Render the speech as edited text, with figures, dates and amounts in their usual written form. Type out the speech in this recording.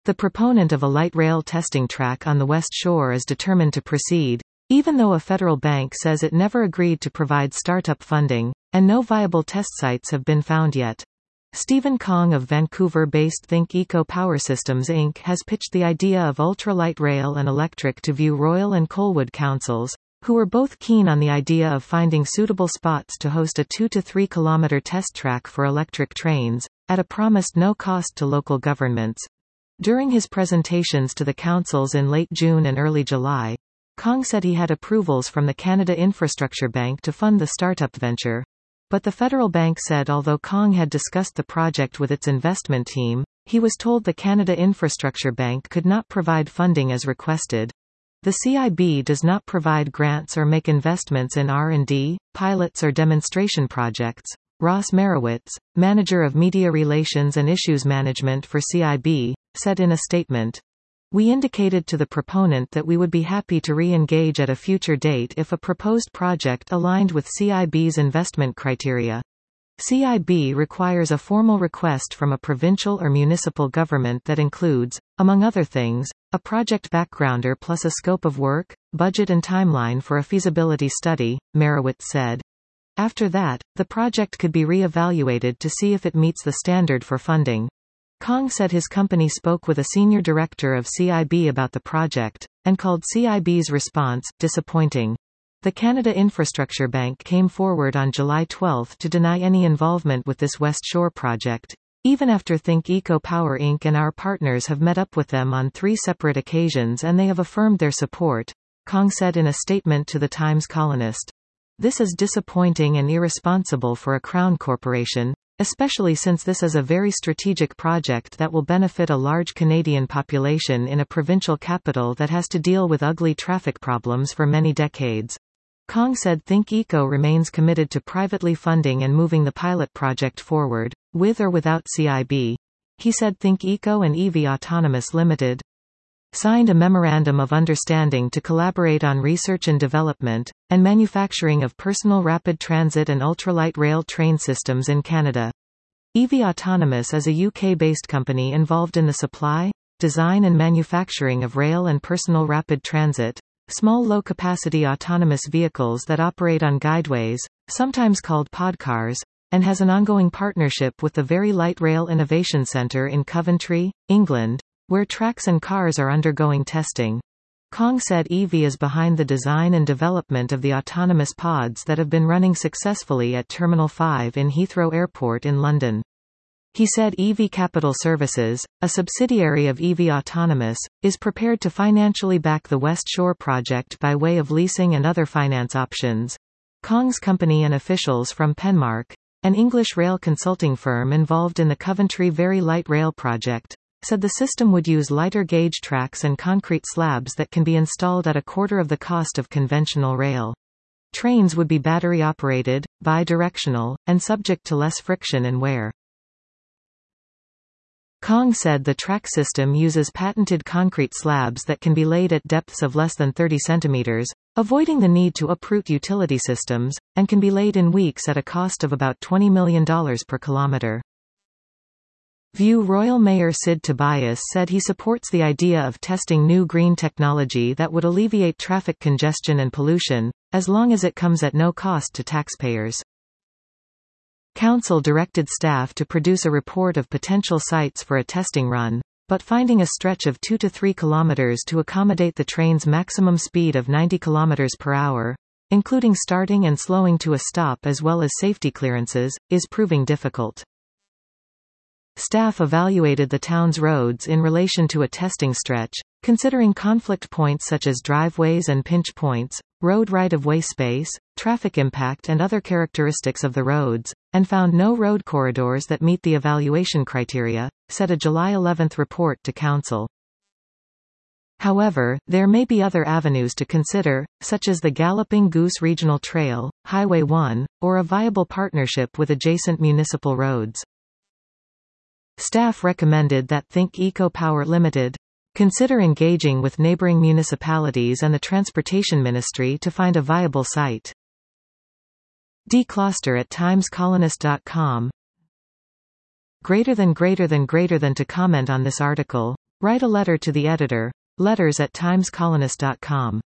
The proponent of a light rail testing track on the West Shore is determined to proceed, even though a federal bank says it never agreed to provide startup funding, and no viable test sites have been found yet. Stephen Kong of Vancouver-based Think Eco Power Systems Inc. has pitched the idea of ultralight rail and electric to View Royal and Colwood councils, who were both keen on the idea of finding suitable spots to host a 2 to 3 kilometer test track for electric trains, at a promised no cost to local governments. During his presentations to the councils in late June and early July, Kong said he had approvals from the Canada Infrastructure Bank to fund the startup venture. But the federal bank said although Kong had discussed the project with its investment team, he was told the Canada Infrastructure Bank could not provide funding as requested. The CIB does not provide grants or make investments in R&D, pilots or demonstration projects. Ross Merowitz, manager of media relations and issues management for CIB, said in a statement, "We indicated to the proponent that we would be happy to re-engage at a future date if a proposed project aligned with CIB's investment criteria. CIB requires a formal request from a provincial or municipal government that includes, among other things, a project backgrounder plus a scope of work, budget and timeline for a feasibility study," Merowitz said. After that, the project could be re-evaluated to see if it meets the standard for funding. Kong said his company spoke with a senior director of CIB about the project, and called CIB's response disappointing. The Canada Infrastructure Bank came forward on July 12 to deny any involvement with this West Shore project, even after Think Eco Power Inc. and our partners have met up with them on 3 separate occasions and they have affirmed their support, Kong said in a statement to the Times Colonist. "This is disappointing and irresponsible for a Crown corporation, especially since this is a very strategic project that will benefit a large Canadian population in a provincial capital that has to deal with ugly traffic problems for many decades." Kong said Think Eco remains committed to privately funding and moving the pilot project forward, with or without CIB. He said Think Eco and EV Autonomous Limited signed a Memorandum of Understanding to collaborate on research and development, and manufacturing of personal rapid transit and ultralight rail train systems in Canada. EV Autonomous is a UK-based company involved in the supply, design and manufacturing of rail and personal rapid transit, small low-capacity autonomous vehicles that operate on guideways, sometimes called podcars, and has an ongoing partnership with the Very Light Rail Innovation Centre in Coventry, England, where tracks and cars are undergoing testing. Kong said EV is behind the design and development of the autonomous pods that have been running successfully at Terminal 5 in Heathrow Airport in London. He said EV Capital Services, a subsidiary of EV Autonomous, is prepared to financially back the West Shore project by way of leasing and other finance options. Kong's company and officials from Penmark, an English rail consulting firm involved in the Coventry Very Light Rail project, said the system would use lighter gauge tracks and concrete slabs that can be installed at a quarter of the cost of conventional rail. Trains would be battery operated, bi-directional, and subject to less friction and wear. Kong said the track system uses patented concrete slabs that can be laid at depths of less than 30 centimeters, avoiding the need to uproot utility systems, and can be laid in weeks at a cost of about $20 million per kilometer. View Royal Mayor Sid Tobias said he supports the idea of testing new green technology that would alleviate traffic congestion and pollution, as long as it comes at no cost to taxpayers. Council directed staff to produce a report of potential sites for a testing run, but finding a stretch of 2 to 3 kilometers to accommodate the train's maximum speed of 90 kilometers per hour, including starting and slowing to a stop as well as safety clearances, is proving difficult. Staff evaluated the town's roads in relation to a testing stretch, considering conflict points such as driveways and pinch points, road right-of-way space, traffic impact and other characteristics of the roads, and found no road corridors that meet the evaluation criteria, said a July 11 report to Council. However, there may be other avenues to consider, such as the Galloping Goose Regional Trail, Highway 1, or a viable partnership with adjacent municipal roads. Staff recommended that Think Eco Power Limited consider engaging with neighbouring municipalities and the Transportation Ministry to find a viable site. Decloster at timescolonist.com. Greater than to comment on this article. Write a letter to the editor. Letters@timescolonist.com.